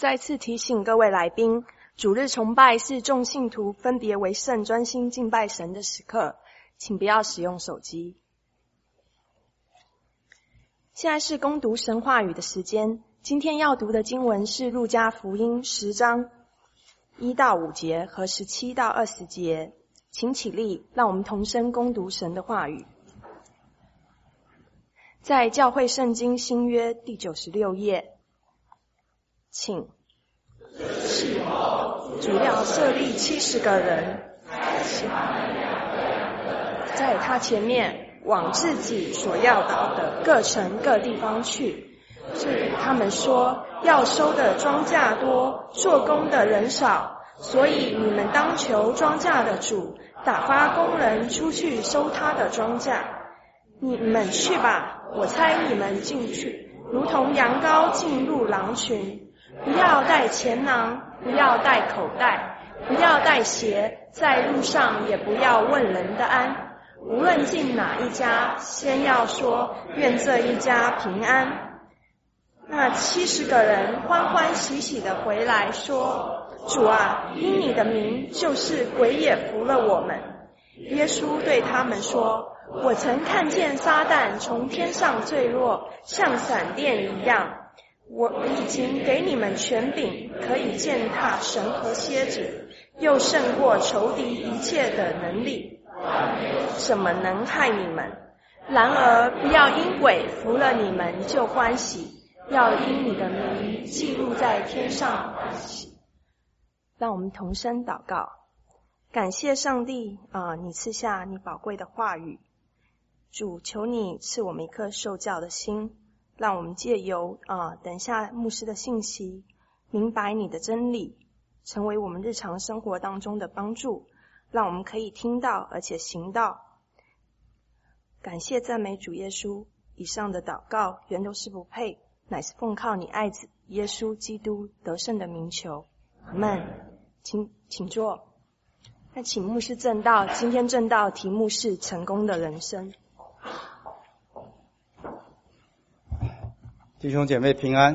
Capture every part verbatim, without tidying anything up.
再次提醒各位来宾，主日崇拜是众信徒分别为圣专心敬拜神的时刻，请不要使用手机。现在是攻读神话语的时间，今天要读的经文是路加福音十章一到五节和十七到二十节，请起立，让我们同声攻读神的话语。在教会圣经新约第九十六页，请。主要设立七十个人，在他前面往自己所要到的各城各地方去，对他们说，要收的庄稼多，做工的人少，所以你们当求庄稼的主打发工人出去收他的庄稼。你们去吧，我差你们进去，如同羊羔进入狼群。不要带钱囊，不要带口袋，不要带鞋，在路上也不要问人的安。无论进哪一家，先要说，愿这一家平安。那七十个人欢欢喜喜地回来说，主啊，因你的名，就是鬼也服了我们。耶稣对他们说，我曾看见撒旦从天上坠落，像闪电一样。我已经给你们权柄，可以践踏神和蝎子，又胜过仇敌一切的能力，什么能害你们？然而不要因鬼服了你们就欢喜，要因你的名记录在天上欢喜。让我们同声祷告，感谢上帝啊、呃，你赐下你宝贵的话语，主，求你赐我们一颗受教的心，让我们借由啊、呃，等下牧师的信息，明白你的真理，成为我们日常生活当中的帮助，让我们可以听到而且行道。感谢赞美主耶稣，以上的祷告原都是不配，乃是奉靠你爱子耶稣基督得胜的名求，阿们。请请坐。那请牧师正道，今天正道题目是成功的人生。 弟兄姐妹平安。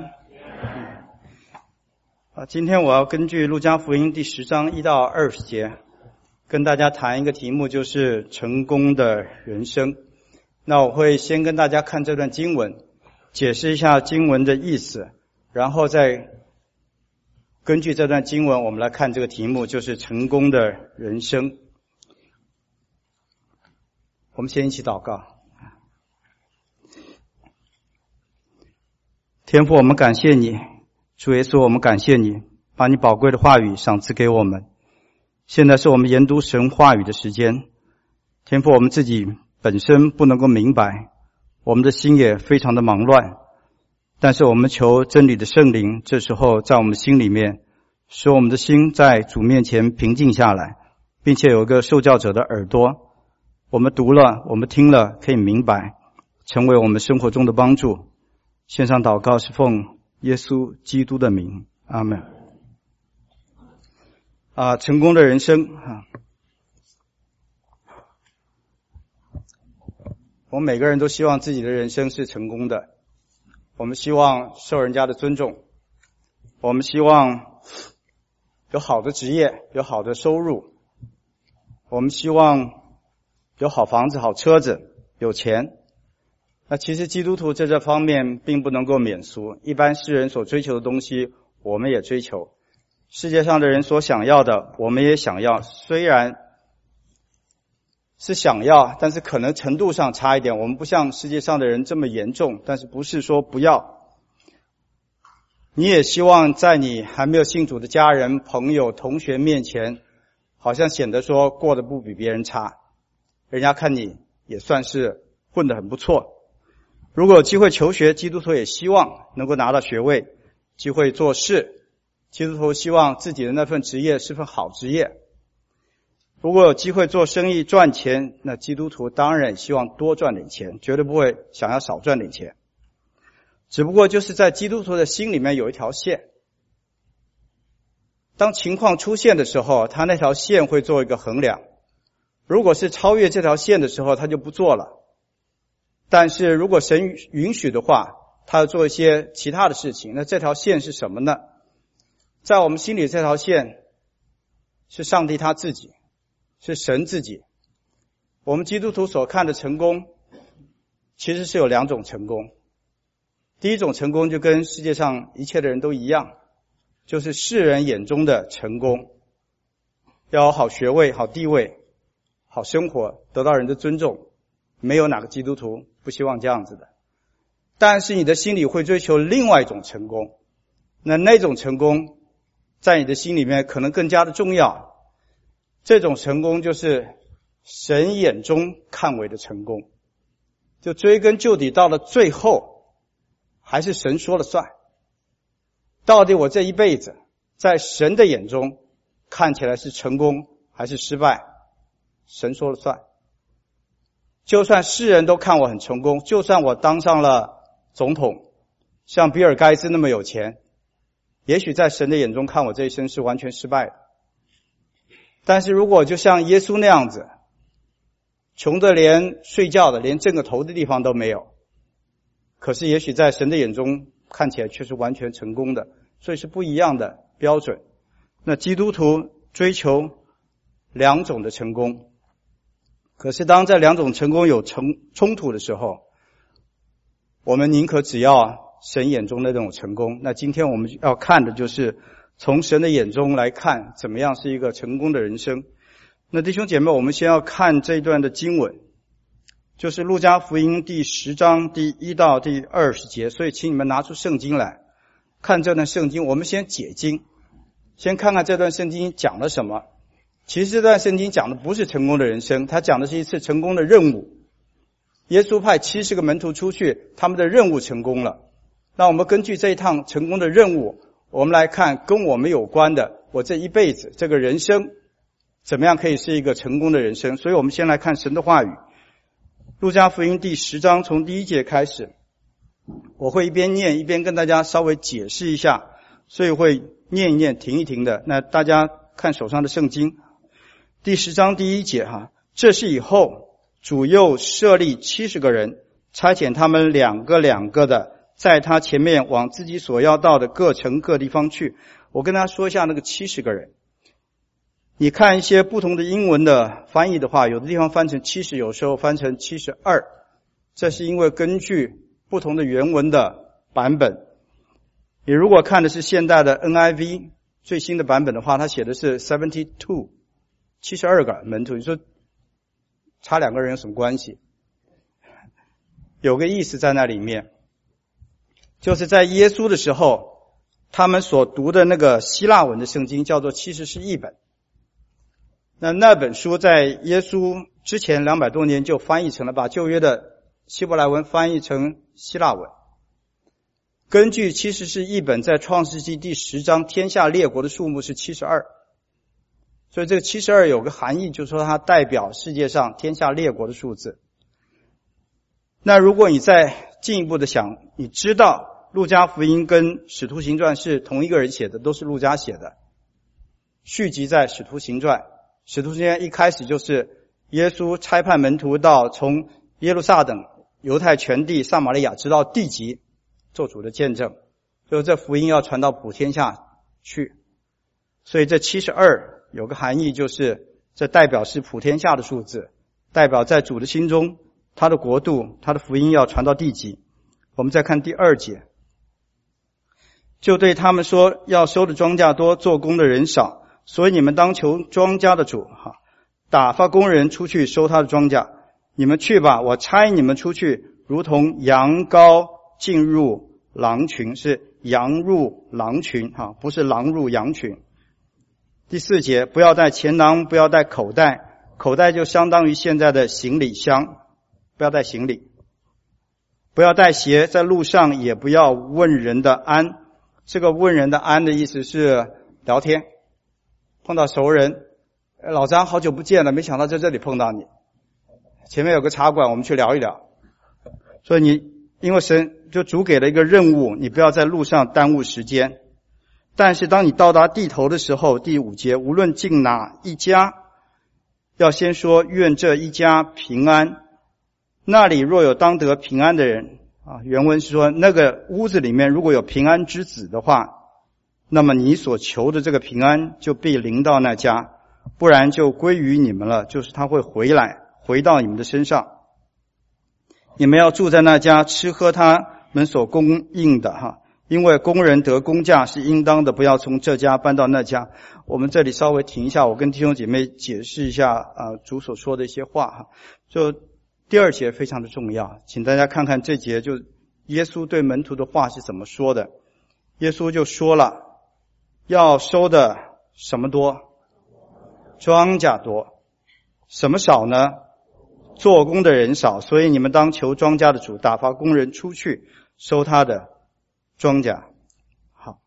啊，今天我要根据路加福音第十章一到二十节，跟大家谈一个题目，就是成功的人生。那我会先跟大家看这段经文，解释一下经文的意思，然后再根据这段经文，我们来看这个题目，就是成功的人生。我们先一起祷告。天父，我们感谢你，主耶稣，我们感谢你，把你宝贵的话语赏赐给我们。现在是我们研读神话语的时间。天父，我们自己本身不能够明白，我们的心也非常的忙乱，但是我们求真理的圣灵，这时候在我们心里面，使我们的心在主面前平静下来，并且有一个受教者的耳朵，我们读了，我们听了，可以明白，成为我们生活中的帮助。线上祷告是奉耶稣基督的名，阿们。啊，成功的人生啊，我们每个人都希望自己的人生是成功的，我们希望受人家的尊重，我们希望有好的职业，有好的收入，我们希望有好房子、好车子，有钱。那其实基督徒在这方面并不能够免俗，一般世人所追求的东西我们也追求，世界上的人所想要的我们也想要，虽然是想要，但是可能程度上差一点，我们不像世界上的人这么严重，但是不是说不要。你也希望在你还没有信主的家人、朋友、同学面前，好像显得说过得不比别人差，人家看你也算是混得很不错。如果有机会求学，基督徒也希望能够拿到学位，机会做事，基督徒希望自己的那份职业是份好职业。如果有机会做生意赚钱，那基督徒当然希望多赚点钱，绝对不会想要少赚点钱。只不过就是在基督徒的心里面有一条线，当情况出现的时候，他那条线会做一个衡量，如果是超越这条线的时候，他就不做了。但是如果神允许的话，他要做一些其他的事情，那这条线是什么呢？ 在我们心里这条线是上帝他自己，是神自己。我们基督徒所看的成功其实是有两种成功。第一种成功就跟世界上一切的人都一样，就是世人眼中的成功，要有好学位、好地位、好生活，得到人的尊重，没有哪个基督徒不希望这样子的。但是你的心里会追求另外一种成功，那那种成功在你的心里面可能更加的重要。这种成功就是神眼中看为的成功，就追根究底，到了最后还是神说了算。到底我这一辈子在神的眼中看起来是成功还是失败，神说了算。就算世人都看我很成功，就算我当上了总统，像比尔盖茨那么有钱，也许在神的眼中看我这一生是完全失败的。但是如果就像耶稣那样子，穷的连睡觉的连正个头的地方都没有，可是也许在神的眼中看起来却是完全成功的，所以是不一样的标准。那基督徒追求两种的成功，可是当这两种成功有冲冲突的时候，我们宁可只要神眼中的那种成功。那今天我们要看的就是从神的眼中来看怎么样是一个成功的人生。那弟兄姐妹，我们先要看这一段的经文，就是路加福音第十章第一到第二十节。所以请你们拿出圣经来看这段圣经。我们先解经，先看看这段圣经讲了什么。其实这段圣经讲的不是成功的人生，它讲的是一次成功的任务。耶稣派七十个门徒出去，他们的任务成功了。那我们根据这一趟成功的任务，我们来看跟我们有关的，我这一辈子这个人生怎么样可以是一个成功的人生。所以我们先来看神的话语。路加福音第十章从第一节开始，我会一边念一边跟大家稍微解释一下，所以会念一念停一停的。那大家看手上的圣经，第十章第一节哈，这是以后主又设立七十个人，差遣他们两个两个的在他前面往自己所要到的各城各地方去。我跟大家说一下那个七十个人，你看一些不同的英文的翻译的话，有的地方翻成七十，有时候翻成七十二，这是因为根据不同的原文的版本。你如果看的是现代的 N I V 最新的版本的话，它写的是七十二，七十二个门徒。你说差两个人有什么关系？有个意思在那里面，就是在耶稣的时候，他们所读的那个希腊文的圣经叫做七十士译本。那那本书在耶稣之前两百多年就翻译成了，把旧约的希伯来文翻译成希腊文。根据七十士译本，在创世纪第十章，天下列国的数目是七十二。所以这个七十二有个含义，就是说它代表世界上天下列国的数字。那如果你再进一步的想，你知道路加福音跟使徒行传是同一个人写的，都是路加写的，续集在使徒行传。使徒行传一开始就是耶稣差派门徒到从耶路撒冷、犹太全地、撒玛利亚直到地极做主的见证，所以这福音要传到普天下去。所以这七十二有个含义，就是这代表是普天下的数字，代表在主的心中，他的国度，他的福音要传到地极。我们再看第二节，就对他们说，要收的庄稼多，做工的人少，所以你们当求庄稼的主哈，打发工人出去收他的庄稼。你们去吧，我差你们出去，如同羊羔进入狼群，是羊入狼群哈，不是狼入羊群。第四节，不要带钱囊，不要带口袋，口袋就相当于现在的行李箱，不要带行李。不要带鞋，在路上也不要问人的安。这个问人的安的意思是聊天，碰到熟人，老张好久不见了，没想到在这里碰到你，前面有个茶馆，我们去聊一聊。所以你因为神就主给了一个任务，你不要在路上耽误时间。但是当你到达地头的时候，第五节，无论进哪一家，要先说愿这一家平安。那里若有当得平安的人啊，原文是说那个屋子里面如果有平安之子的话， 那么你所求的这个平安就必临到那家，不然就归于你们了，就是他会回来，回到你们的身上。你们要住在那家，吃喝他们所供应的哈，因为工人得工价是应当的，不要从这家搬到那家。我们这里稍微停一下，我跟弟兄姐妹解释一下啊、呃、主所说的一些话哈。就第二节非常的重要，请大家看看这节，就耶稣对门徒的话是怎么说的。耶稣就说了，要收的什么多？庄稼多。什么少呢？做工的人少，所以你们当求庄稼的主打发工人出去收他的庄稼。好，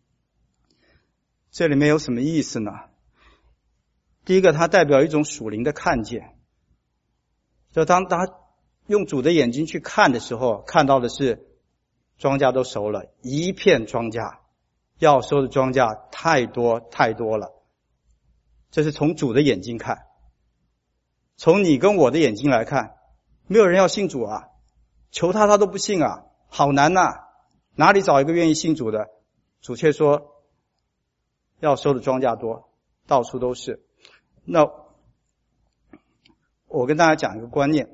这里面有什么意思呢？第一个，它代表一种属灵的看见，就当他用主的眼睛去看的时候，看到的是庄稼都熟了，一片庄稼，要收的庄稼太多太多了。这是从主的眼睛看。从你跟我的眼睛来看，没有人要信主啊，求他他都不信啊，好难呐、啊，哪里找一个愿意信主的？主却说要收的庄稼多，到处都是。那我跟大家讲一个观念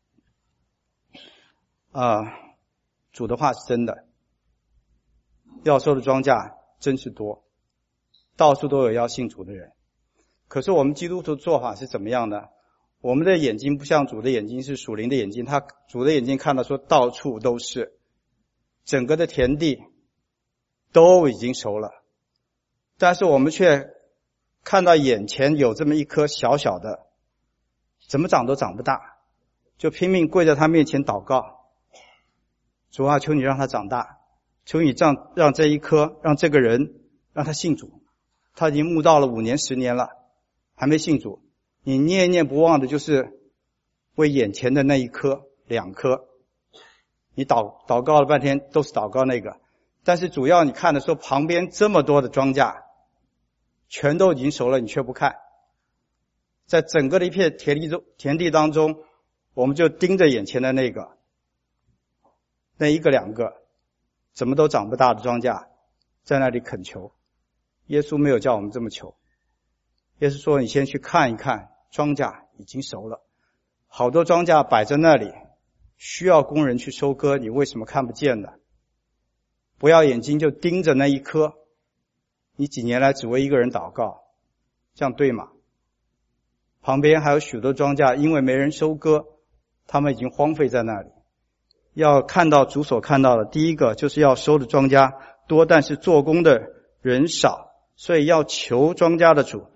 啊、呃，主的话是真的，要收的庄稼真是多，到处都有要信主的人。可是我们基督徒做法是怎么样的？我们的眼睛不像主的眼睛，是属灵的眼睛，他主的眼睛看到说到处都是，整个的田地都已经熟了，但是我们却看到眼前有这么一颗小小的，怎么长都长不大，就拼命跪在他面前祷告，主啊，求你让他长大，求你让让这一颗，让这个人让他信主，他已经慕道了五年十年了，还没信主，你念念不忘的就是为眼前的那一颗两颗，你祷祷告了半天都是祷告那个，但是主要你看的时候，旁边这么多的庄稼全都已经熟了，你却不看。在整个的一片田地中田地当中，我们就盯着眼前的那个那一个两个怎么都长不大的庄稼，在那里恳求。耶稣没有叫我们这么求，耶稣说你先去看一看，庄稼已经熟了，好多庄稼摆在那里，需要工人去收割，你为什么看不见呢？不要眼睛就盯着那一颗，你几年来只为一个人祷告，这样对吗？旁边还有许多庄稼，因为没人收割，他们已经荒废在那里。要看到主所看到的，第一个就是要收的庄稼多，但是做工的人少，所以要求庄稼的主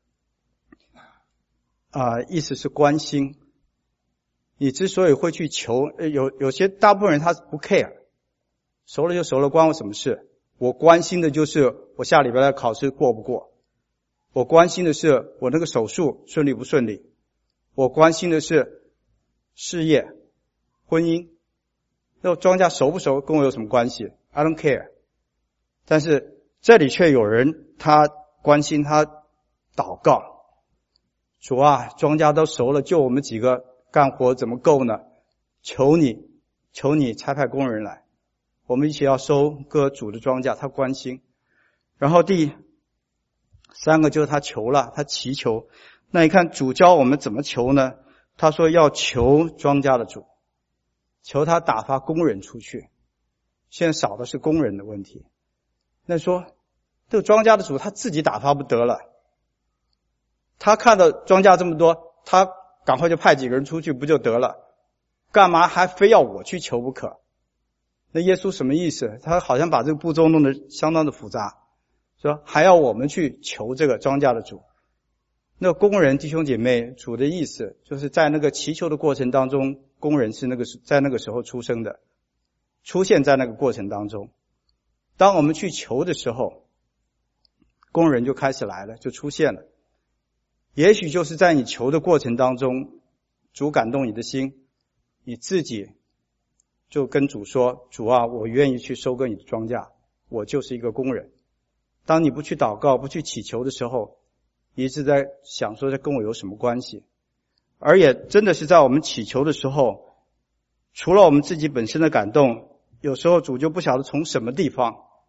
啊、呃，意思是关心。你之所以会去求，有有些大部分人他不 care， 熟了就熟了，关我什么事？我关心的就是我下礼拜的考试过不过，我关心的是我那个手术顺利不顺利，我关心的是事业、婚姻。那庄稼熟不熟跟我有什么关系？ I don't care。 但是这里却有人他关心，他祷告，主啊，庄稼都熟了，就我们几个干活怎么够呢？求你求你差派工人来，我们一起要收割主的庄稼，他关心。然后第三个就是他求了，他祈求。那你看主教我们怎么求呢？他说要求庄稼的主，求他打发工人出去。现在少的是工人的问题。那说这个庄稼的主他自己打发不得了，他看到庄稼这么多，他赶快就派几个人出去不就得了，干嘛还非要我去求不可？那耶稣什么意思？他好像把这个步骤弄得相当的复杂，说还要我们去求这个庄稼的主。那工人弟兄姐妹，主的意思就是在那个祈求的过程当中，工人是那个在那个时候出生的，出现在那个过程当中。当我们去求的时候，工人就开始来了，就出现了。也许就是在你求的过程当中，主感动你的心，你自己就跟主说，主啊，我愿意去收割你的庄稼，我就是一个工人。当你不去祷告，不去祈求的时候，你一直在想说这跟我有什么关系。而也真的是在我们祈求的时候，除了我们自己本身的感动，有时候主就不晓得从什么地方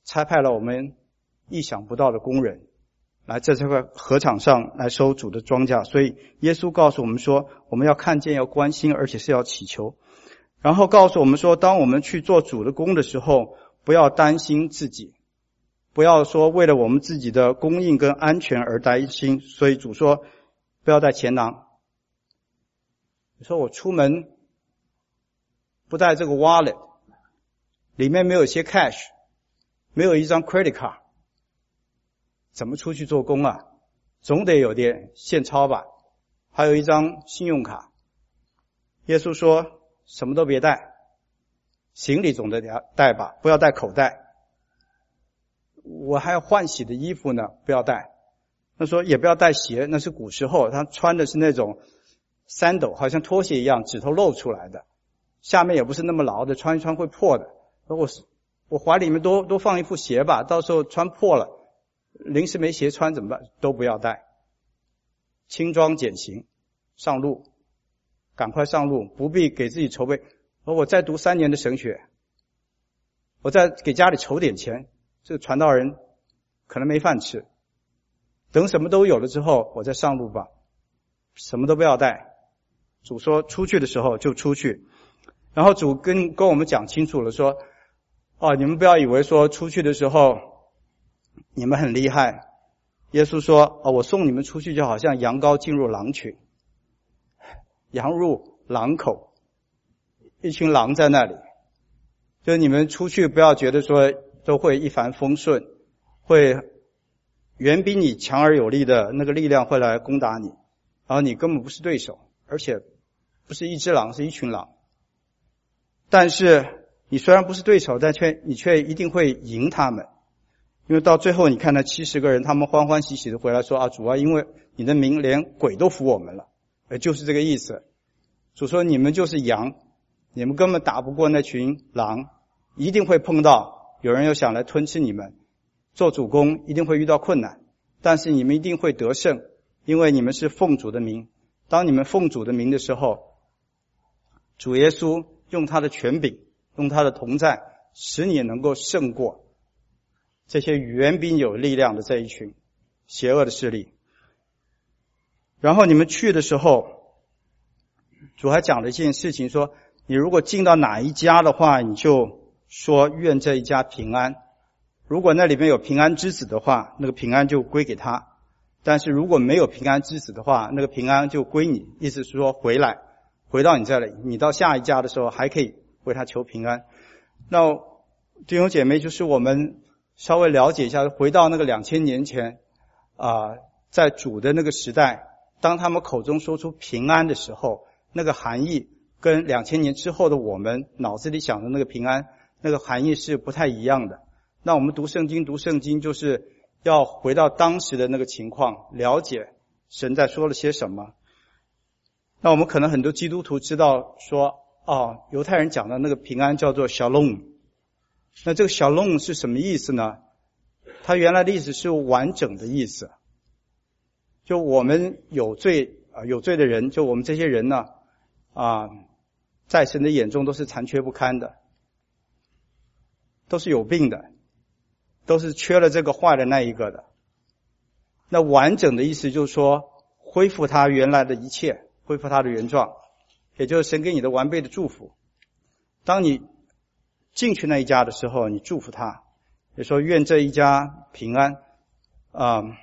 差派了我们意想不到的工人来在这块禾场上来收主的庄稼。所以耶稣告诉我们说，我们要看见，要关心，而且是要祈求。然后告诉我们说，当我们去做主的工的时候，不要担心自己，不要说为了我们自己的供应跟安全而担心。所以主说不要带钱囊。你说我出门不带这个 wallet， 里面没有一些 cash， 没有一张 credit card， 怎么出去做工啊？总得有点现钞吧，还有一张信用卡。耶稣说什么都别带，行李总得带吧，不要带口袋。我还要换洗的衣服呢，不要带。他说也不要带鞋，那是古时候他穿的是那种 sandal， 好像拖鞋一样，指头露出来的，下面也不是那么牢的，穿一穿会破的。我我怀里面多多放一副鞋吧，到时候穿破了，临时没鞋穿怎么办？都不要带。轻装简行，上路，赶快上路，不必给自己筹备。我再读三年的神学，我再给家里筹点钱，这个传道人可能没饭吃。等什么都有了之后，我再上路吧，什么都不要带。主说出去的时候就出去，然后主跟跟我们讲清楚了，说哦，你们不要以为说出去的时候你们很厉害。耶稣说哦，我送你们出去就好像羊羔进入狼群，羊入狼口，一群狼在那里，就你们出去不要觉得说都会一帆风顺，会远比你强而有力的那个力量会来攻打你，然后你根本不是对手，而且不是一只狼，是一群狼。但是你虽然不是对手，但却你却一定会赢他们。因为到最后你看那七十个人，他们欢欢喜喜的回来说啊，主啊，因为你的名连鬼都服我们了。呃，就是这个意思。主说你们就是羊，你们根本打不过那群狼，一定会碰到有人又想来吞吃你们。做主公一定会遇到困难，但是你们一定会得胜，因为你们是奉主的名。当你们奉主的名的时候，主耶稣用他的权柄，用他的同在，使你能够胜过这些远比你有力量的这一群邪恶的势力。然后你们去的时候，主还讲了一件事情，说你如果进到哪一家的话，你就说愿这一家平安。如果那里面有平安之子的话，那个平安就归给他。但是如果没有平安之子的话，那个平安就归你。意思是说回来，回到你这里，你到下一家的时候还可以为他求平安。那弟兄姐妹，就是我们稍微了解一下，回到那个两千年前啊、呃，在主的那个时代，当他们口中说出平安的时候，那个含义跟两千年之后的我们脑子里想的那个平安，那个含义是不太一样的。那我们读圣经读圣经就是要回到当时的那个情况，了解神在说了些什么。那我们可能很多基督徒知道说，哦，犹太人讲的那个平安叫做 shalom。那这个 shalom 是什么意思呢？它原来的意思是完整的意思。就我们有罪啊、呃，有罪的人，就我们这些人呢，啊、呃，在神的眼中都是残缺不堪的，都是有病的，都是缺了这个坏的那一个的。那完整的意思就是说，恢复他原来的一切，恢复他的原状，也就是神给你的完备的祝福。当你进去那一家的时候，你祝福他，也说愿这一家平安啊、呃，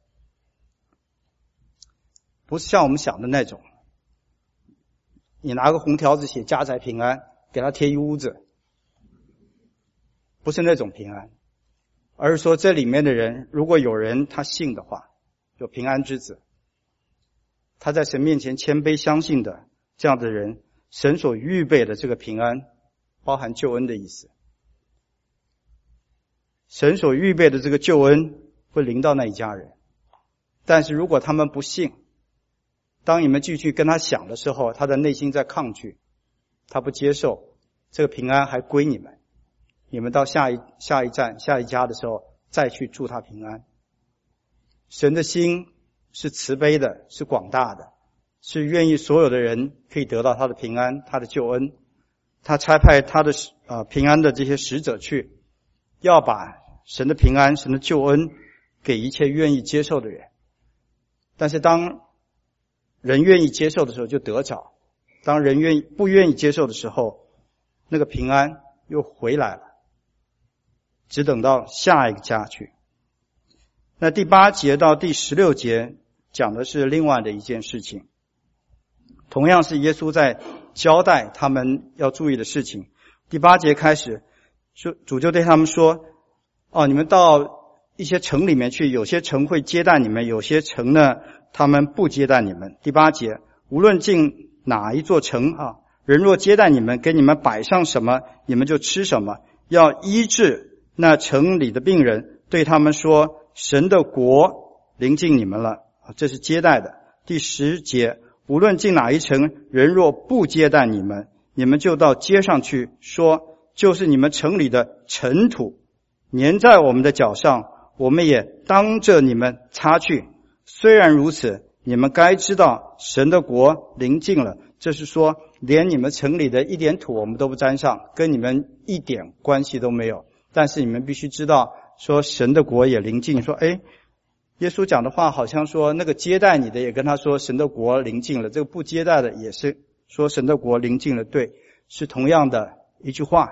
不是像我们想的那种，你拿个红条子写家宅平安，给他贴一屋子，不是那种平安，而是说这里面的人，如果有人他信的话，有平安之子，他在神面前谦卑相信的这样的人，神所预备的这个平安包含救恩的意思。神所预备的这个救恩会临到那一家人，但是如果他们不信，当你们继续跟他想的时候，他的内心在抗拒，他不接受，这个平安还归你们。你们到下一下一站下一家的时候再去祝他平安。神的心是慈悲的，是广大的，是愿意所有的人可以得到他的平安，他的救恩。他差派他的呃平安的这些使者去，要把神的平安、神的救恩给一切愿意接受的人。但是当人愿意接受的时候就得着，当人愿意不愿意接受的时候，那个平安又回来了，只等到下一个家去。那第八节到第十六节讲的是另外的一件事情，同样是耶稣在交代他们要注意的事情。第八节开始，主就对他们说，哦，你们到一些城里面去，有些城会接待你们，有些城呢他们不接待你们。第八节，无论进哪一座城啊，人若接待你们，给你们摆上什么，你们就吃什么，要医治那城里的病人，对他们说，神的国临近你们了，这是接待的。第十节，无论进哪一城，人若不接待你们，你们就到街上去说，就是你们城里的尘土粘在我们的脚上，我们也当着你们擦去。虽然如此，你们该知道神的国临近了。这是说连你们城里的一点土我们都不沾上，跟你们一点关系都没有，但是你们必须知道说神的国也临近。说诶耶稣讲的话好像说那个接待你的也跟他说神的国临近了，这个不接待的也是说神的国临近了，对，是同样的一句话。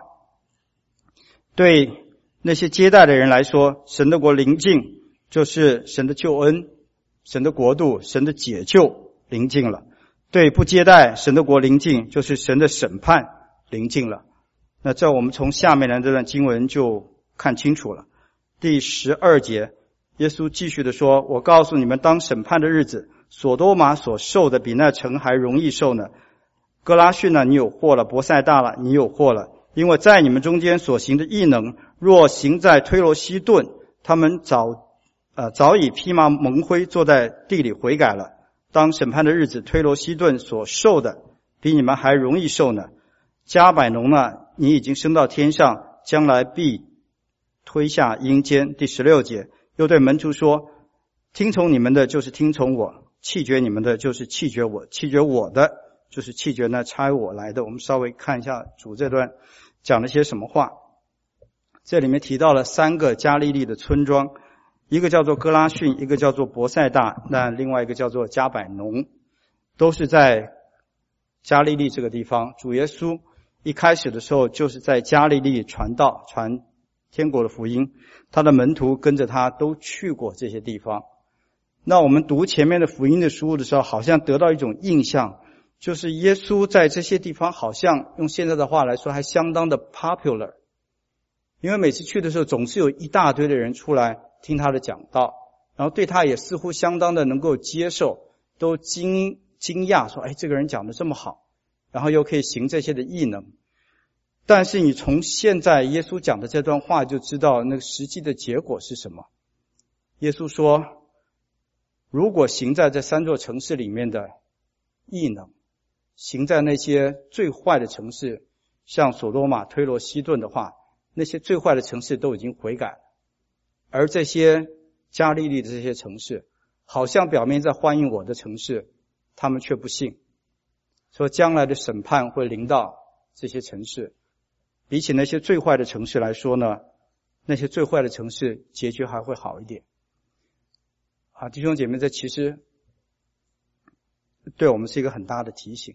对那些接待的人来说，神的国临近就是神的救恩、神的国度、神的解救临近了。对不接待，神的国临近就是神的审判临近了。那这我们从下面的这段经文就看清楚了。第十二节，耶稣继续的说，我告诉你们，当审判的日子，所多玛所受的比那城还容易受呢。哥拉汛呢，你有祸了；伯赛大了，你有祸了。因为在你们中间所行的异能，若行在推罗西顿，他们早呃早已披麻蒙灰，坐在地里悔改了。当审判的日子，推罗西顿所受的比你们还容易受呢。加百农呢，你已经升到天上，将来必推下阴间。第十六节，又对门徒说，听从你们的就是听从我，弃绝你们的就是弃绝我，弃绝我的就是弃绝那差我来的。我们稍微看一下主这段讲了些什么话。这里面提到了三个加利利的村庄，一个叫做哥拉汛，一个叫做伯赛大，那另外一个叫做加百农，都是在加利利这个地方。主耶稣一开始的时候就是在加利利传道，传天国的福音，他的门徒跟着他都去过这些地方。那我们读前面的福音的书的时候，好像得到一种印象，就是耶稣在这些地方好像用现在的话来说还相当的 popular， 因为每次去的时候总是有一大堆的人出来听他的讲道，然后对他也似乎相当的能够接受，都惊惊讶说，哎，这个人讲得这么好，然后又可以行这些的异能。但是你从现在耶稣讲的这段话就知道那个实际的结果是什么。耶稣说，如果行在这三座城市里面的异能，行在那些最坏的城市，像所多玛、推罗西顿的话，那些最坏的城市都已经悔改了。而这些加利利的这些城市，好像表面在欢迎我的城市，他们却不信，说将来的审判会临到这些城市。比起那些最坏的城市来说呢，那些最坏的城市结局还会好一点。啊，弟兄姐妹，这其实对我们是一个很大的提醒，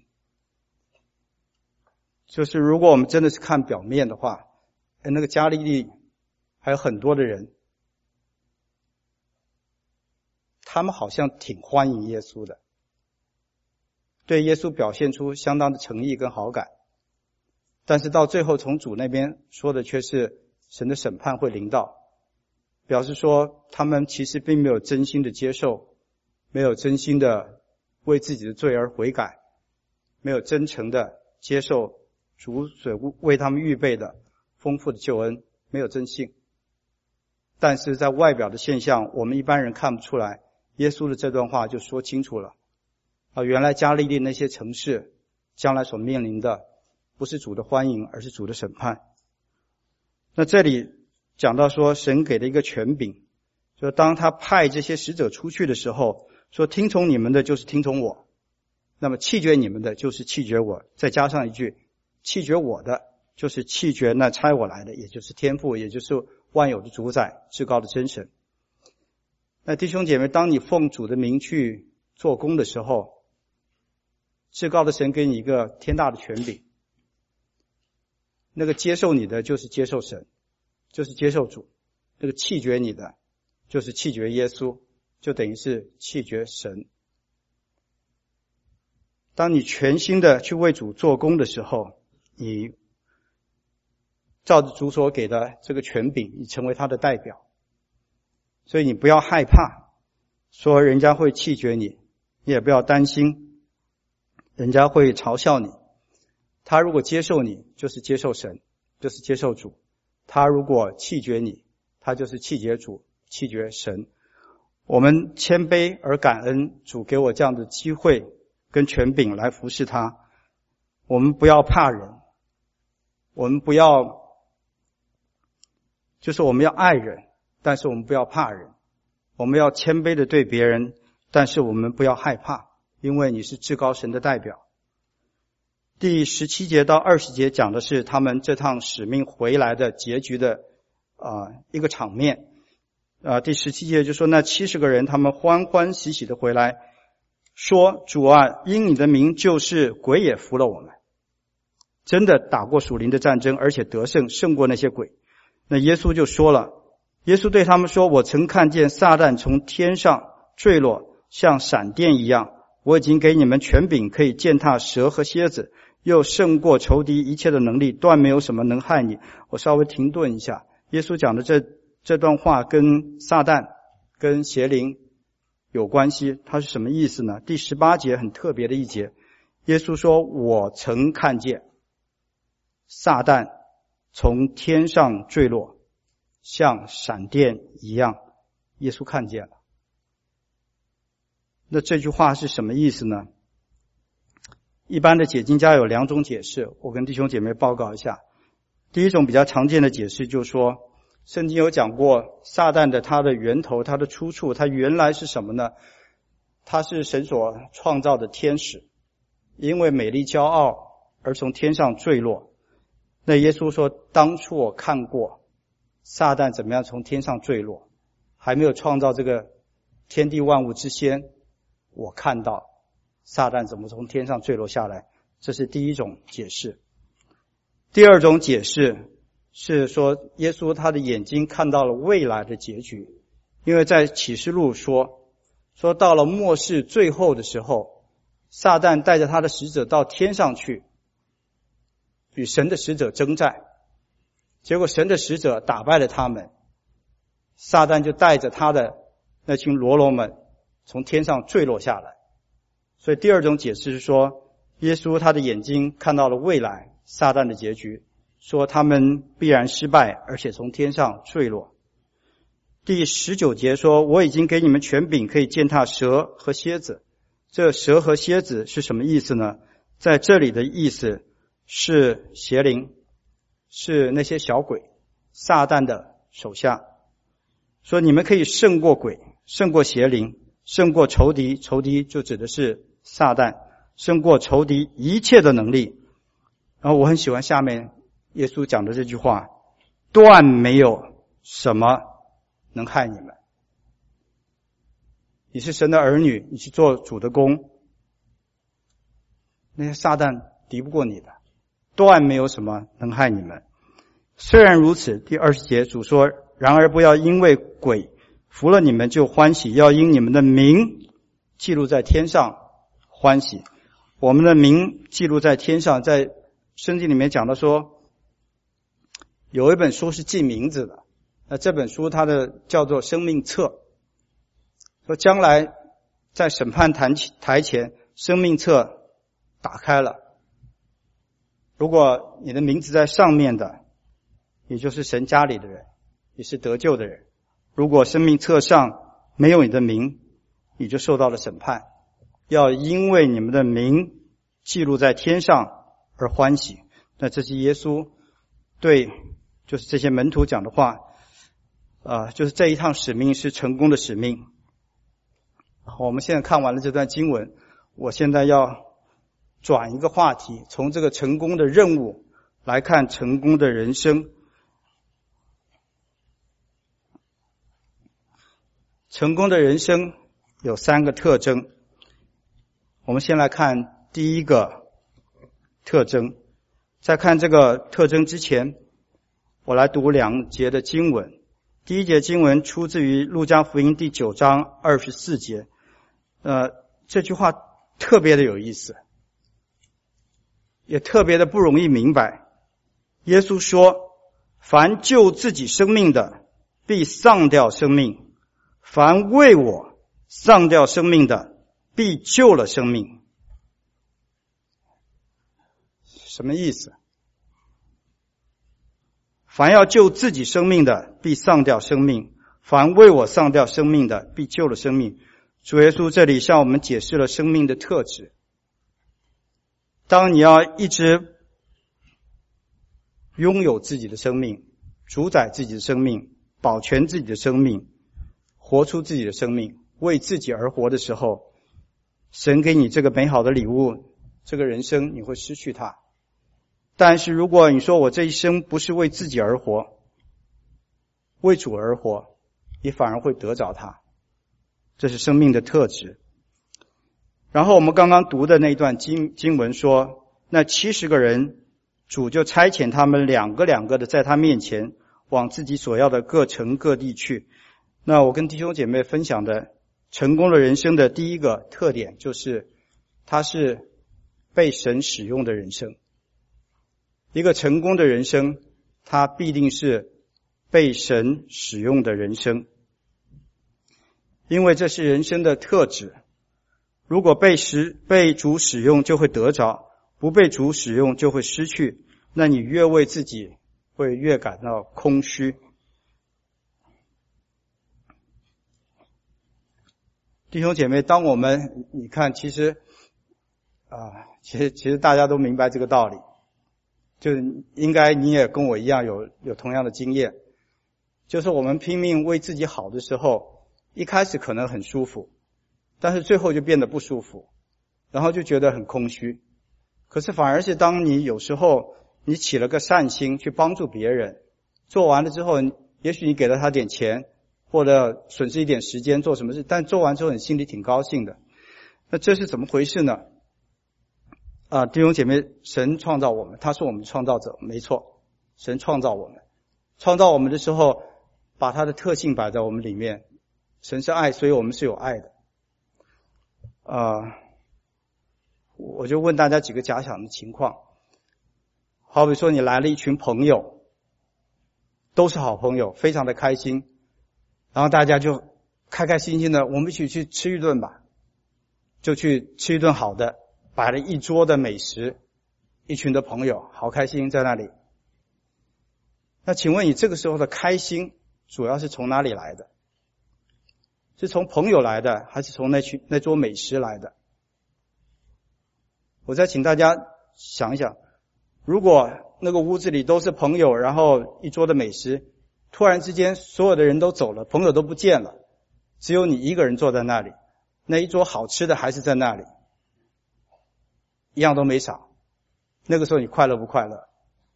就是如果我们真的是看表面的话，那个加利利还有很多的人，他们好像挺欢迎耶稣的，对耶稣表现出相当的诚意跟好感，但是到最后从主那边说的却是神的审判会临到，表示说他们其实并没有真心的接受，没有真心的为自己的罪而悔改，没有真诚的接受主所为他们预备的丰富的救恩，没有真信。但是在外表的现象我们一般人看不出来，耶稣的这段话就说清楚了啊，原来加利利那些城市将来所面临的不是主的欢迎，而是主的审判。那这里讲到说神给的一个权柄，就当他派这些使者出去的时候，说听从你们的就是听从我，那么弃绝你们的就是弃绝我，再加上一句弃绝我的就是弃绝那差我来的，也就是天父，也就是万有的主宰，至高的真神。那弟兄姐妹，当你奉主的名去做工的时候，至高的神给你一个天大的权柄，那个接受你的就是接受神，就是接受主，那个弃绝你的就是弃绝耶稣，就等于是弃绝神。当你全心的去为主做工的时候，你照着主所给的这个权柄，你成为他的代表。所以你不要害怕说人家会弃绝你，你也不要担心人家会嘲笑你。他如果接受你，就是接受神，就是接受主；他如果弃绝你，他就是弃绝主，弃绝神。我们谦卑而感恩主给我这样的机会跟权柄来服侍他。我们不要怕人，我们不要，就是我们要爱人，但是我们不要怕人。我们要谦卑的对别人，但是我们不要害怕，因为你是至高神的代表。第十七节到二十节讲的是他们这趟使命回来的结局的啊、呃、一个场面。啊、呃，第十七节就说那七十个人他们欢欢喜喜的回来，说主啊，因你的名就是鬼也服了我们。真的打过属灵的战争，而且得胜，胜过那些鬼。那耶稣就说了，耶稣对他们说，我曾看见撒旦从天上坠落，像闪电一样。我已经给你们权柄，可以践踏蛇和蝎子，又胜过仇敌一切的能力，断没有什么能害你。我稍微停顿一下，耶稣讲的这这段话跟撒旦跟邪灵有关系，它是什么意思呢？第十八节很特别的一节，耶稣说我曾看见撒旦从天上坠落，像闪电一样。耶稣看见了。那这句话是什么意思呢？一般的解经家有两种解释，我跟弟兄姐妹报告一下。第一种比较常见的解释就是说，圣经有讲过撒旦的他的源头，他的出处，他原来是什么呢？他是神所创造的天使，因为美丽骄傲而从天上坠落。那耶稣说，当初我看过撒旦怎么样从天上坠落，还没有创造这个天地万物之先，我看到撒旦怎么从天上坠落下来。这是第一种解释。第二种解释是说，耶稣他的眼睛看到了未来的结局，因为在启示录说说到了末世最后的时候，撒旦带着他的使者到天上去与神的使者征战，结果神的使者打败了他们，撒旦就带着他的那群罗罗们从天上坠落下来。所以第二种解释是说，耶稣他的眼睛看到了未来撒旦的结局，说他们必然失败，而且从天上坠落。第十九节说，我已经给你们权柄，可以践踏蛇和蝎子。这蛇和蝎子是什么意思呢？在这里的意思是邪灵，是那些小鬼，撒旦的手下。说你们可以胜过鬼，胜过邪灵，胜过仇敌，仇敌就指的是撒旦，胜过仇敌一切的能力。然后我很喜欢下面耶稣讲的这句话，断没有什么能害你们。你是神的儿女，你去做主的工，那些撒旦敌不过你的，断没有什么能害你们。虽然如此，第二十节主说，然而不要因为鬼服了你们就欢喜，要因你们的名记录在天上欢喜。我们的名记录在天上，在圣经里面讲到说，有一本书是记名字的，那这本书它的叫做生命册，说将来在审判台前，生命册打开了，如果你的名字在上面的，也就是神家里的人，你是得救的人；如果生命册上没有你的名，你就受到了审判。要因为你们的名记录在天上而欢喜。那这是耶稣对就是这些门徒讲的话，呃，就是这一趟使命是成功的使命。我们现在看完了这段经文，我现在要转一个话题，从这个成功的任务来看成功的人生。 成功的人生有三个特征。我们先来看第一个特征。在看这个特征之前，我来读两节的经文。第一节经文出自于路加福音第九章二十四节。呃，这句话特别的有意思，也特别的不容易明白。耶稣说，凡救自己生命的，必丧掉生命；凡为我丧掉生命的，必救了生命。什么意思？凡要救自己生命的，必丧掉生命；凡为我丧掉生命的，必救了生命。主耶稣这里向我们解释了生命的特质。当你要一直拥有自己的生命，主宰自己的生命，保全自己的生命，活出自己的生命，为自己而活的时候，神给你这个美好的礼物，这个人生你会失去它。但是如果你说我这一生不是为自己而活，为主而活，你反而会得着它。这是生命的特质。然后我们刚刚读的那段经经文说，那七十个人，主就差遣他们两个两个的在他面前往自己所要的各城各地去。那我跟弟兄姐妹分享的成功的人生的第一个特点，就是他是被神使用的人生。一个成功的人生，他必定是被神使用的人生，因为这是人生的特质。如果被使被主使用就会得着，不被主使用就会失去，那你越为自己会越感到空虚。弟兄姐妹，当我们你看其实啊，其实其实大家都明白这个道理，就是应该你也跟我一样有有同样的经验，就是我们拼命为自己好的时候，一开始可能很舒服，但是最后就变得不舒服，然后就觉得很空虚。可是反而是当你有时候你起了个善心去帮助别人，做完了之后，也许你给了他点钱，或者损失一点时间做什么事，但做完之后你心里挺高兴的。那这是怎么回事呢？啊，弟兄姐妹，神创造我们，他是我们的创造者，没错，神创造我们，创造我们的时候把他的特性摆在我们里面。神是爱，所以我们是有爱的。啊，我就问大家几个假想的情况。好比说你来了一群朋友，都是好朋友，非常的开心，然后大家就开开心心的，我们一起去吃一顿吧，就去吃一顿好的，摆了一桌的美食，一群的朋友好开心在那里。那请问你这个时候的开心主要是从哪里来的？是从朋友来的，还是从那群那桌美食来的？我再请大家想一想，如果那个屋子里都是朋友，然后一桌的美食，突然之间所有的人都走了，朋友都不见了，只有你一个人坐在那里，那一桌好吃的还是在那里，一样都没少，那个时候你快乐不快乐？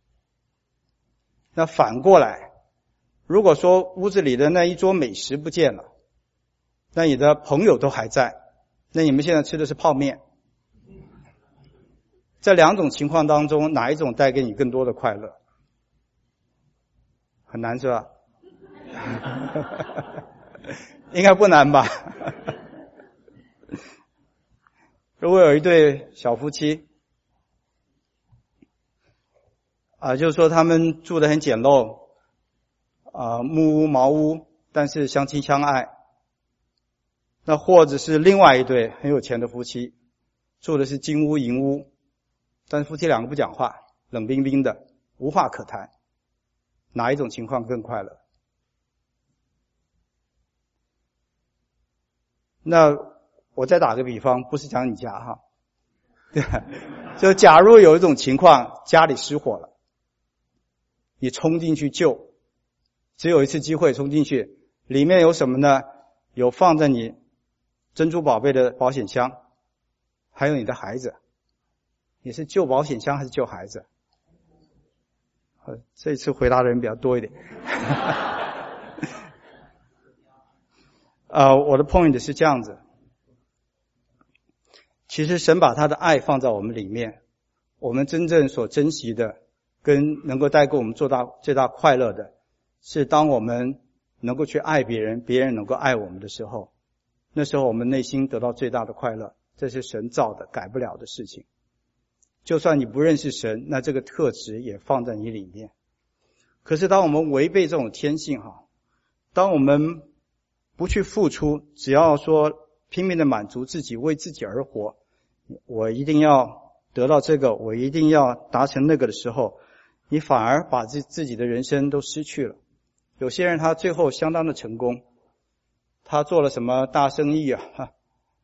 那反过来，如果说屋子里的那一桌美食不见了，那你的朋友都还在，那你们现在吃的是泡面。这两种情况当中，哪一种带给你更多的快乐？很难是吧？应该不难吧？如果有一对小夫妻啊，就是说他们住得很简陋啊，木屋茅屋，但是相亲相爱。那或者是另外一对很有钱的夫妻，住的是金屋银屋，但是夫妻两个不讲话，冷冰冰的，无话可谈，哪一种情况更快乐？那我再打个比方，不是讲你家哈，对，就假如有一种情况，家里失火了，你冲进去救，只有一次机会冲进去，里面有什么呢？有放在你珍珠宝贝的保险箱，还有你的孩子。你是救保险箱还是救孩子？呃，这一次回答的人比较多一点。 呃，我的 point 是这样子，其实神把他的爱放在我们里面，我们真正所珍惜的跟能够带给我们最大最大快乐的是当我们能够去爱别人，别人能够爱我们的时候，那时候我们内心得到最大的快乐，这是神造的改不了的事情。就算你不认识神，那这个特质也放在你里面。可是当我们违背这种天性哈，当我们不去付出，只要说拼命的满足自己，为自己而活，我一定要得到这个，我一定要达成那个的时候，你反而把自自己的人生都失去了。有些人他最后相当的成功，他做了什么大生意啊，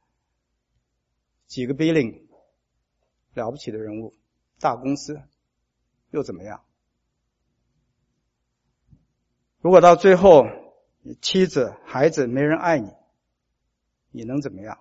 几个 billion 了不起的人物，大公司又怎么样？如果到最后你妻子孩子没人爱你，你能怎么样？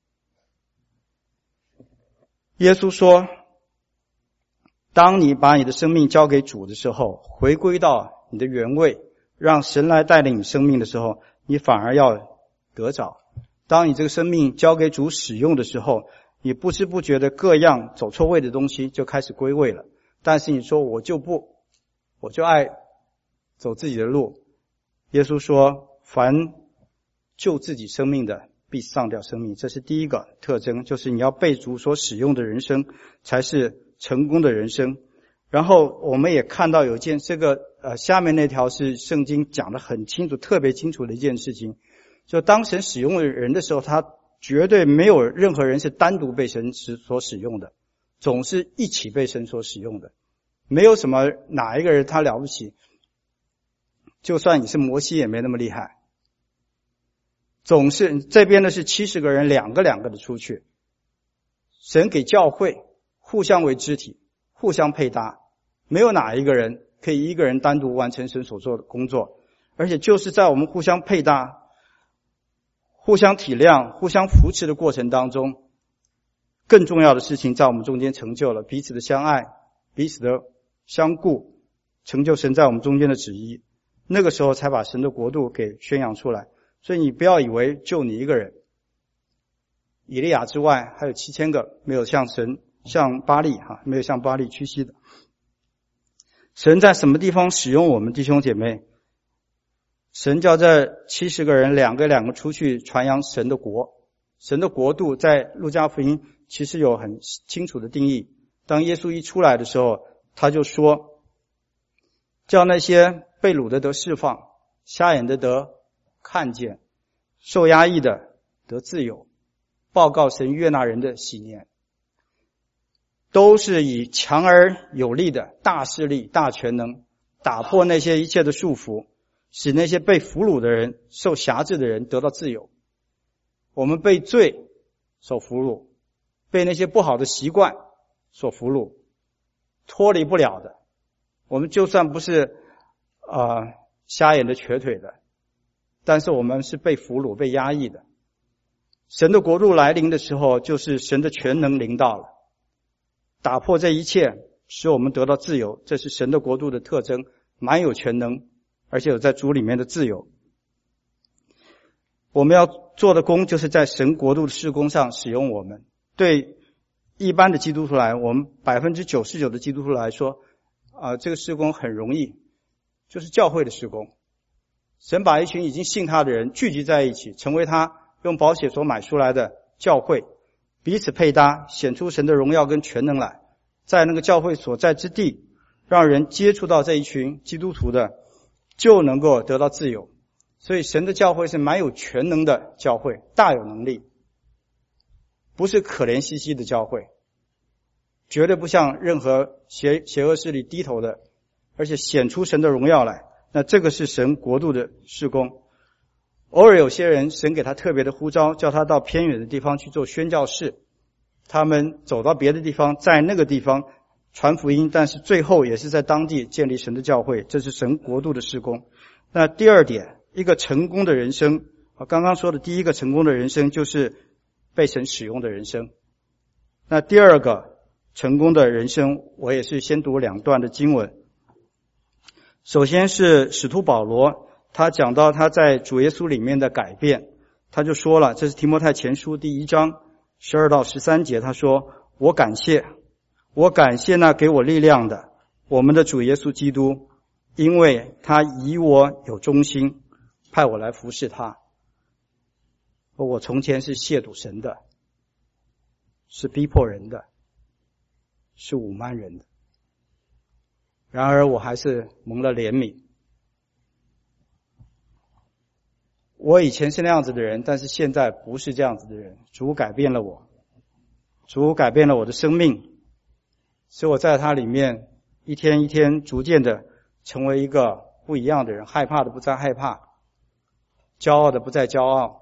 耶稣说，当你把你的生命交给主的时候，回归到你的原位，让神来带领你生命的时候，你反而要得着。当你这个生命交给主使用的时候，你不知不觉的各样走错位的东西就开始归位了。但是你说我就不，我就爱走自己的路。耶稣说，凡救自己生命的必丧掉生命，这是第一个特征，就是你要被主所使用的人生才是成功的人生。然后我们也看到有一件这个呃下面那条是圣经讲得很清楚特别清楚的一件事情，就当神使用人的时候，他绝对没有任何人是单独被神所使用的，总是一起被神所使用的。没有什么哪一个人他了不起，就算你是摩西也没那么厉害。总是这边的是七十个人两个两个的出去，神给教会互相为肢体，互相配搭，没有哪一个人可以一个人单独完成神所做的工作。而且就是在我们互相配搭、互相体谅、互相扶持的过程当中，更重要的事情在我们中间成就了，彼此的相爱，彼此的相顾，成就神在我们中间的旨意。那个时候才把神的国度给宣扬出来。所以你不要以为就你一个人，以利亚之外还有七千个没有像神像巴力哈，没有像巴力屈膝的。神在什么地方使用我们弟兄姐妹？神叫这七十个人两个两个出去传扬神的国。神的国度在路加福音其实有很清楚的定义。当耶稣一出来的时候，他就说，叫那些被掳的得释放，瞎眼的得看见，受压抑的得自由，报告神悦纳人的喜年。都是以强而有力的大势力、大全能，打破那些一切的束缚，使那些被俘虏的人、受辖制的人得到自由。我们被罪所俘虏，被那些不好的习惯所俘虏，脱离不了的。我们就算不是呃瞎眼的瘸腿的，但是我们是被俘虏、被压抑的。神的国度来临的时候，就是神的全能临到了，打破这一切，使我们得到自由。这是神的国度的特征，满有全能，而且有在主里面的自由。我们要做的工，就是在神国度的事工上使用我们。对一般的基督徒来，我们百分之九十九的基督徒来说，啊、呃，这个事工很容易，就是教会的事工。神把一群已经信他的人聚集在一起，成为他用宝血所买出来的教会，彼此配搭，显出神的荣耀跟全能来，在那个教会所在之地，让人接触到这一群基督徒的，就能够得到自由。所以神的教会是蛮有全能的教会，大有能力，不是可怜兮兮的教会，绝对不向任何邪邪恶势力低头的，而且显出神的荣耀来。那这个是神国度的事工。偶尔有些人神给他特别的呼召，叫他到偏远的地方去做宣教士，他们走到别的地方，在那个地方传福音，但是最后也是在当地建立神的教会，这是神国度的事工。那第二点，一个成功的人生，我刚刚说的第一个成功的人生就是被神使用的人生。那第二个成功的人生，我也是先读两段的经文。首先是使徒保罗，他讲到他在主耶稣里面的改变。 他就说了，这是提摩太前书第一章十二到十三节，他说，我感谢我感谢那给我力量的我们的主耶稣基督，因为他以我有忠心，派我来服侍他。我从前是亵渎神的，是逼迫人的，是侮慢人的，然而我还是蒙了怜悯。我以前是那样子的人，但是现在不是这样子的人。主改变了我，主改变了我的生命，使我在他里面一天一天逐渐的成为一个不一样的人，害怕的不再害怕，骄傲的不再骄傲。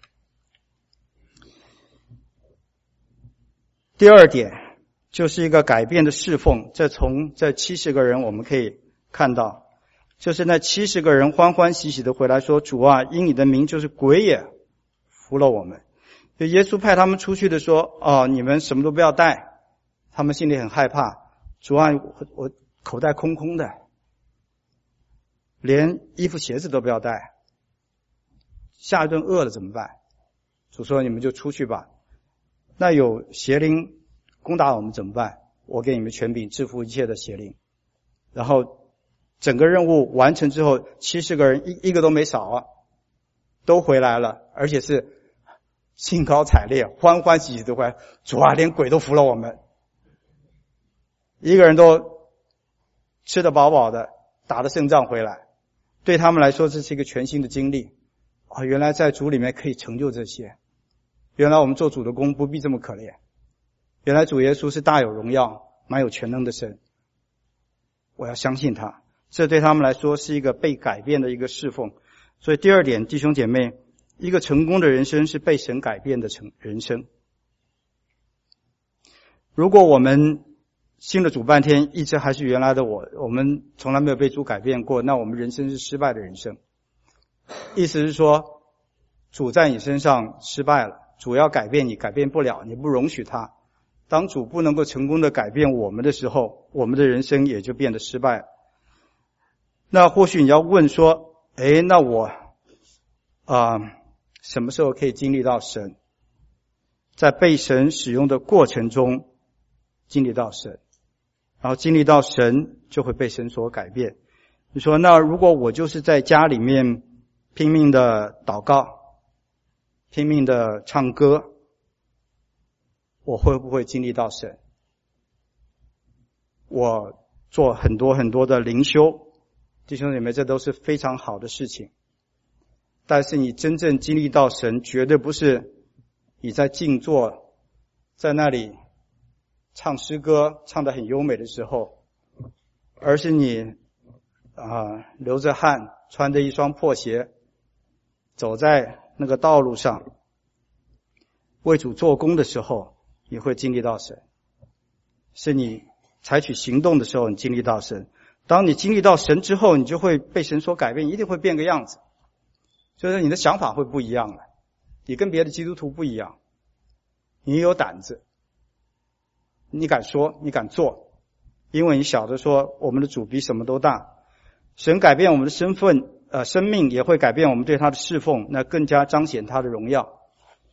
第二点就是一个改变的侍奉，这从这七十个人我们可以看到，就是那七十个人欢欢喜喜的回来说，主啊，因你的名就是鬼也服了我们。就耶稣派他们出去的说，哦，你们什么都不要带，他们心里很害怕，主啊，我, 我口袋空空的，连衣服鞋子都不要带，下一顿饿了怎么办？主说你们就出去吧。那有邪灵攻打我们怎么办？我给你们权柄制服一切的邪灵。然后整个任务完成之后，七十个人一一个都没少啊，都回来了，而且是兴高采烈欢欢喜喜的回来。主啊，连鬼都服了我们，一个人都吃得饱饱的，打得胜仗回来。对他们来说这是一个全新的经历啊！原来在主里面可以成就这些，原来我们做主的工不必这么可怜，原来主耶稣是大有荣耀满有全能的神，我要相信他。这对他们来说是一个被改变的一个侍奉。所以第二点，弟兄姐妹，一个成功的人生是被神改变的成人生。如果我们信了主半天一直还是原来的我，我们从来没有被主改变过，那我们人生是失败的人生。意思是说，主在你身上失败了，主要改变你改变不了，你不容许他。当主不能够成功的改变我们的时候，我们的人生也就变得失败了。那或许你要问说，诶，那我啊、呃，什么时候可以经历到神？在被神使用的过程中经历到神，然后经历到神就会被神所改变。你说，那如果我就是在家里面拼命的祷告，拼命的唱歌，我会不会经历到神？我做很多很多的灵修，弟兄姐妹，这都是非常好的事情。但是你真正经历到神，绝对不是你在静坐，在那里唱诗歌唱得很优美的时候，而是你啊、呃、流着汗，穿着一双破鞋，走在那个道路上，为主做工的时候，你会经历到神。是你采取行动的时候，你经历到神。当你经历到神之后，你就会被神所改变，一定会变个样子。就是你的想法会不一样了，你跟别的基督徒不一样，你有胆子，你敢说，你敢做，因为你晓得说我们的主比什么都大。神改变我们的身份，呃，生命也会改变我们对他的侍奉，那更加彰显他的荣耀。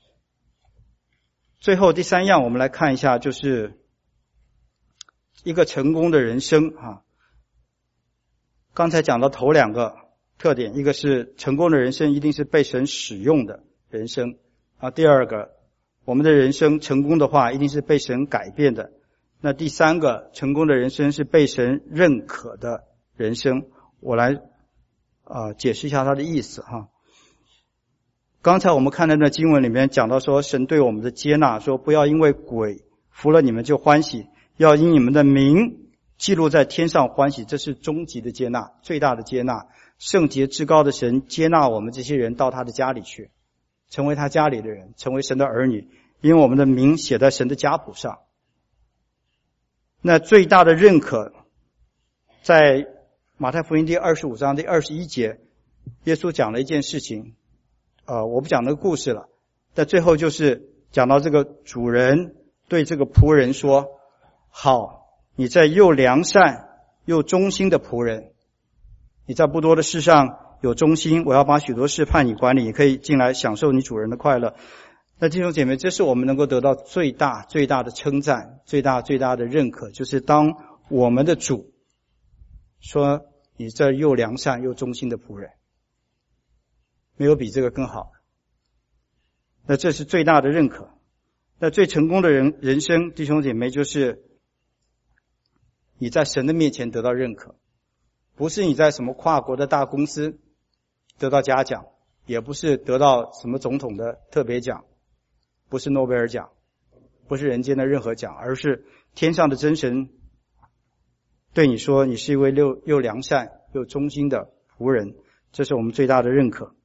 最后第三样我们来看一下，就是一个成功的人生啊。刚才讲到头两个特点，一个是成功的人生一定是被神使用的人生啊，第二个我们的人生成功的话一定是被神改变的。那第三个成功的人生是被神认可的人生。我来啊、呃、解释一下它的意思哈。刚才我们看到那经文里面讲到说，神对我们的接纳，说不要因为鬼服了你们就欢喜，要因你们的名记录在天上欢喜。这是终极的接纳，最大的接纳。圣洁至高的神接纳我们这些人到他的家里去，成为他家里的人，成为神的儿女，因为我们的名写在神的家谱上。那最大的认可，在马太福音第二十五章第二十一节，耶稣讲了一件事情，呃，我不讲那个故事了，但最后就是讲到这个主人对这个仆人说，好，你在又良善又忠心的仆人，你在不多的事上有忠心，我要把许多事派你管理，也可以进来享受你主人的快乐。那弟兄姐妹，这是我们能够得到最大最大的称赞，最大最大的认可，就是当我们的主说你这又良善又忠心的仆人，没有比这个更好。那这是最大的认可。那最成功的人人生，弟兄姐妹，就是你在神的面前得到认可，不是你在什么跨国的大公司得到嘉奖，也不是得到什么总统的特别奖，不是诺贝尔奖，不是人间的任何奖，而是天上的真神对你说你是一位又又良善又忠心的仆人，这是我们最大的认可。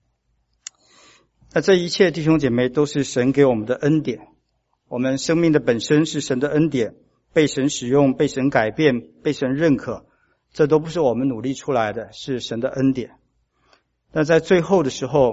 那这一切弟兄姐妹都是神给我们的恩典，我们生命的本身是神的恩典，被神使用，被神改变，被神认可，这都不是我们努力出来的，是神的恩典。那在最后的时候，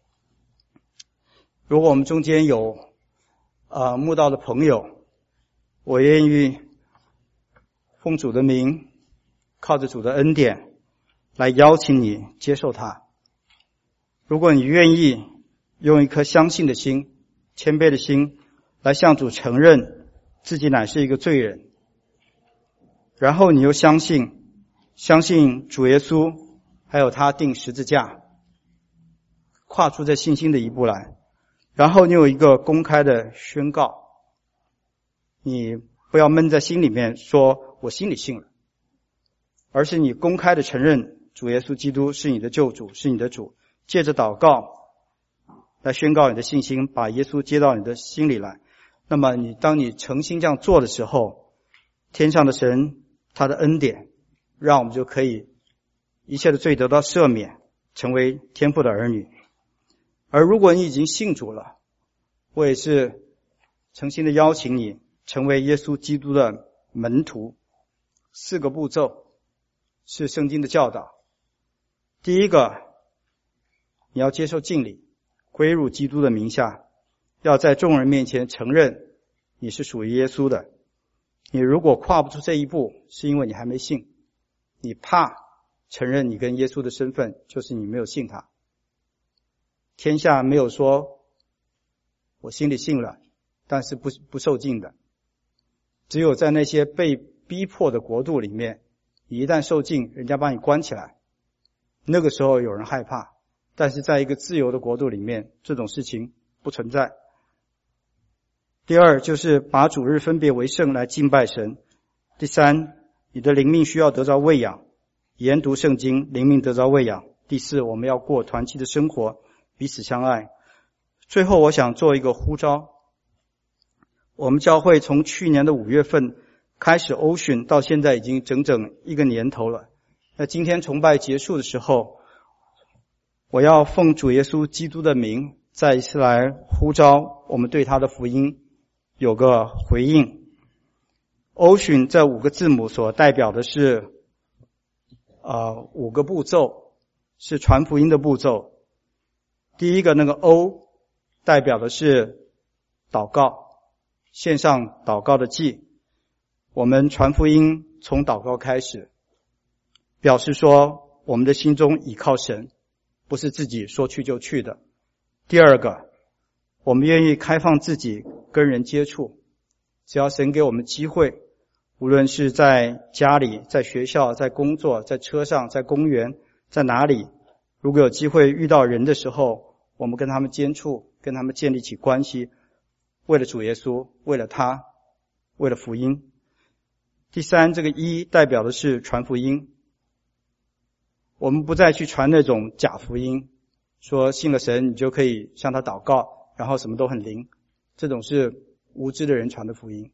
如果我们中间有呃慕道的朋友，我愿意奉主的名，靠着主的恩典来邀请你接受他。如果你愿意用一颗相信的心，谦卑的心来向主承认自己乃是一个罪人，然后你又相信相信主耶稣还有他钉十字架，跨出这信心的一步来，然后你有一个公开的宣告，你不要闷在心里面说我心里信了，而是你公开的承认主耶稣基督是你的救主，是你的主，借着祷告来宣告你的信心，把耶稣接到你的心里来。那么你当你诚心这样做的时候，天上的神他的恩典让我们就可以一切的罪得到赦免，成为天父的儿女。而如果你已经信主了，我也是诚心的邀请你成为耶稣基督的门徒。四个步骤是圣经的教导。第一个，你要接受敬礼，归入基督的名下，要在众人面前承认你是属于耶稣的。你如果跨不出这一步，是因为你还没信，你怕承认你跟耶稣的身份，就是你没有信他。天下没有说我心里信了但是不不受敬的，只有在那些被逼迫的国度里面，你一旦受敬，人家把你关起来，那个时候有人害怕。但是在一个自由的国度里面，这种事情不存在。第二，就是把主日分别为圣来敬拜神。第三，你的灵命需要得着喂养，研读圣经，灵命得着喂养。第四，我们要过团契的生活，彼此相爱。最后我想做一个呼召，我们教会从去年的五月份开始欧训，到现在已经整整一个年头了。那今天崇拜结束的时候，我要奉主耶稣基督的名再一次来呼召我们对他的福音有个回应。Ocean 这五个字母所代表的是呃五个步骤，是传福音的步骤。第一个那个 O 代表的是祷告，献上祷告的祭。我们传福音从祷告开始，表示说我们的心中倚靠神，不是自己说去就去的。第二个，我们愿意开放自己跟人接触，只要神给我们机会，无论是在家里，在学校，在工作，在车上，在公园，在哪里，如果有机会遇到人的时候，我们跟他们接触，跟他们建立起关系，为了主耶稣，为了他，为了福音。第三，这个一代表的是传福音，我们不再去传那种假福音，说信了神你就可以向他祷告，然后什么都很灵，这种是无知的人传的福音。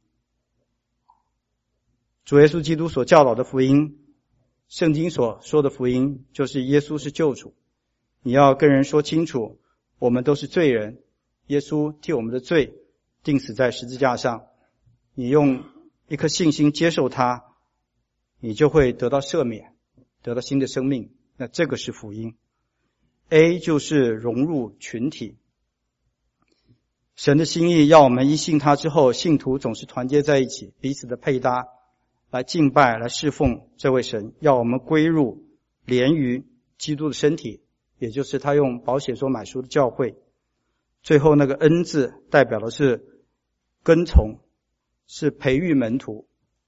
主耶稣基督所教导的福音，圣经所说的福音，就是耶稣是救主。你要跟人说清楚，我们都是罪人，耶稣替我们的罪钉死在十字架上，你用一颗信心接受他，你就会得到赦免，得到新的生命。那这个是福音。 A 就是融入群体，神的心意要我们一信他之后，信徒总是团结在一起，彼此的配搭，来敬拜，来侍奉这位神，要我们归入连于基督的身体，也就是他用宝血所买赎的教会。最后那个恩字代表的是跟从，是培育门徒。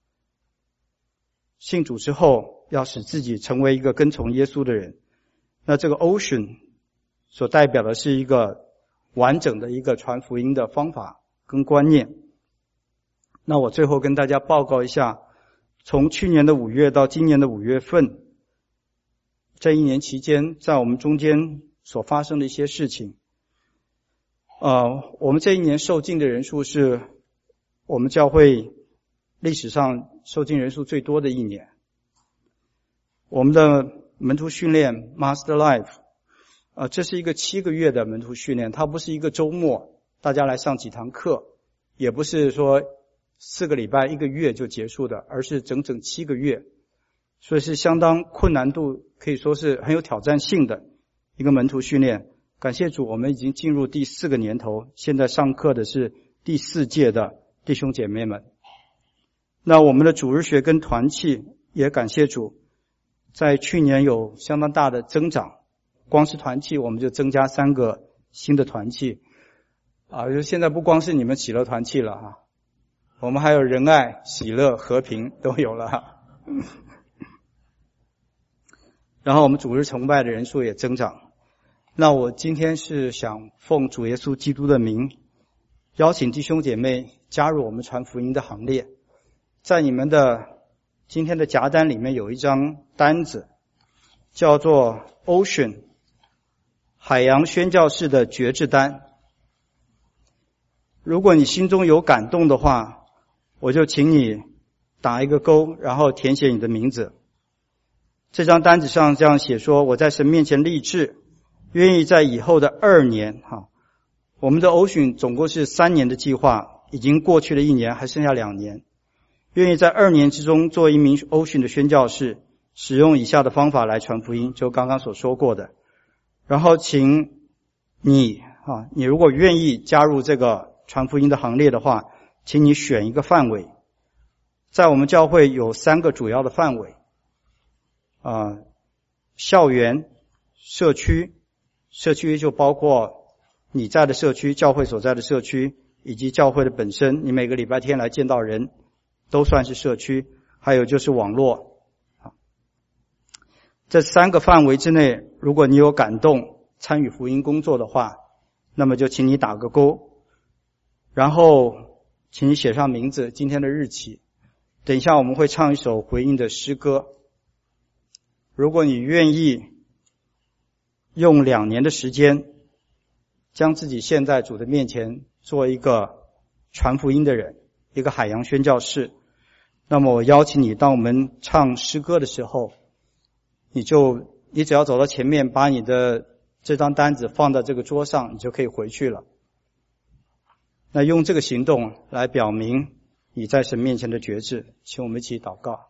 信主之后要使自己成为一个跟从耶稣的人。那这个 ocean 所代表的是一个完整的一个传福音的方法跟观念。那我最后跟大家报告一下，从去年的五月到今年的五月份，这一年期间在我们中间所发生的一些事情。呃，我们这一年受浸的人数是我们教会历史上受浸人数最多的一年。我们的门徒训练 Master Life， 呃，这是一个七个月的门徒训练，它不是一个周末大家来上几堂课，也不是说四个礼拜一个月就结束的，而是整整七个月，所以是相当困难度，可以说是很有挑战性的一个门徒训练。感谢主，我们已经进入第四个年头，现在上课的是第四届的弟兄姐妹们。那我们的主日学跟团契也感谢主，在去年有相当大的增长，光是团契我们就增加三个新的团契啊，就现在不光是你们喜乐团契了哈，我们还有仁爱、喜乐、和平都有了哈。然后我们主日崇拜的人数也增长。那我今天是想奉主耶稣基督的名，邀请弟兄姐妹加入我们传福音的行列。在你们的今天的夹单里面有一张单子，叫做 Ocean 海洋宣教士的决志单。如果你心中有感动的话，我就请你打一个勾，然后填写你的名字。这张单子上这样写说，我在神面前立志，愿意在以后的二年哈，我们的 Ocean 总共是三年的计划，已经过去了一年，还剩下两年。愿意在二年之中做一名 Ocean 的宣教士，使用以下的方法来传福音，就刚刚所说过的。然后请你啊，你如果愿意加入这个传福音的行列的话，请你选一个范围。在我们教会有三个主要的范围啊，校园、社区。社区就包括你在的社区、教会所在的社区，以及教会的本身，你每个礼拜天来见到人都算是社区。还有就是网络。这三个范围之内，如果你有感动参与福音工作的话，那么就请你打个勾，然后请你写上名字、今天的日期。等一下我们会唱一首回应的诗歌。如果你愿意用两年的时间将自己献在主的面前，做一个传福音的人，一个海洋宣教士，那么我邀请你，当我们唱诗歌的时候，你就你只要走到前面，把你的这张单子放在这个桌上，你就可以回去了。那用这个行动来表明你在神面前的决志。请我们一起祷告。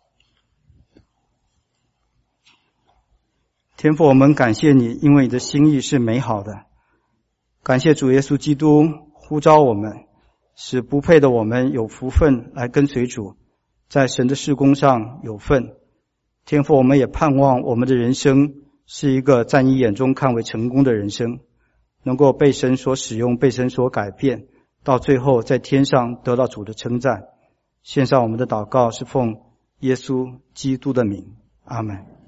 天父，我们感谢你，因为你的心意是美好的。感谢主耶稣基督呼召我们，使不配的我们有福分来跟随主，在神的事工上有份。天父，我们也盼望我们的人生是一个在你眼中看为成功的人生，能够被神所使用，被神所改变，到最后在天上得到主的称赞。献上我们的祷告是奉耶稣基督的名，阿们。